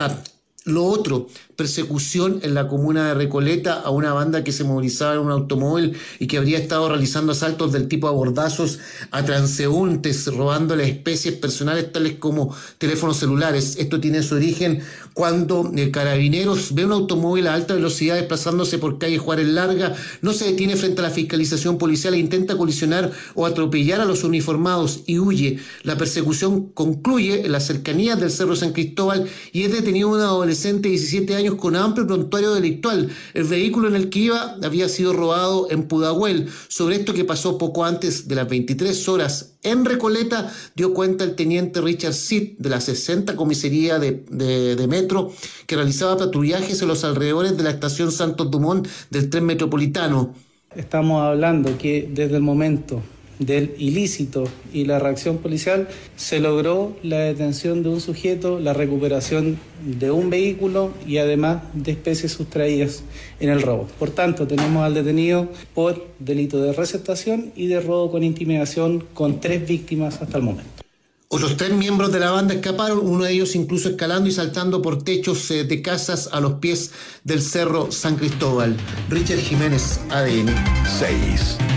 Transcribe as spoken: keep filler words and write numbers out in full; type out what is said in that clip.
Lo otro, persecución en la comuna de Recoleta a una banda que se movilizaba en un automóvil y que habría estado realizando asaltos del tipo abordazos a transeúntes, robándole especies personales tales como teléfonos celulares. Esto tiene su origen cuando eh, Carabineros ve un automóvil a alta velocidad desplazándose por calle Juárez Larga, no se detiene frente a la fiscalización policial e intenta colisionar o atropellar a los uniformados y huye. La persecución concluye en las cercanías del Cerro San Cristóbal y es detenido un adolescente de diecisiete años con amplio prontuario delictual. El vehículo en el que iba había sido robado en Pudahuel. Sobre esto, que pasó poco antes de las veintitrés horas en Recoleta, dio cuenta el teniente Richard Cid de la sesenta Comisaría de, de, de Metro, que realizaba patrullajes en los alrededores de la estación Santos Dumont del tren metropolitano. Estamos hablando que desde el momento del ilícito y la reacción policial se logró la detención de un sujeto, la recuperación de un vehículo y además de especies sustraídas en el robo. Por tanto, tenemos al detenido por delito de receptación y de robo con intimidación, con tres víctimas hasta el momento. Otros tres miembros de la banda escaparon, uno de ellos incluso escalando y saltando por techos eh, de casas a los pies del Cerro San Cristóbal. Richard Jiménez, A D N. seis.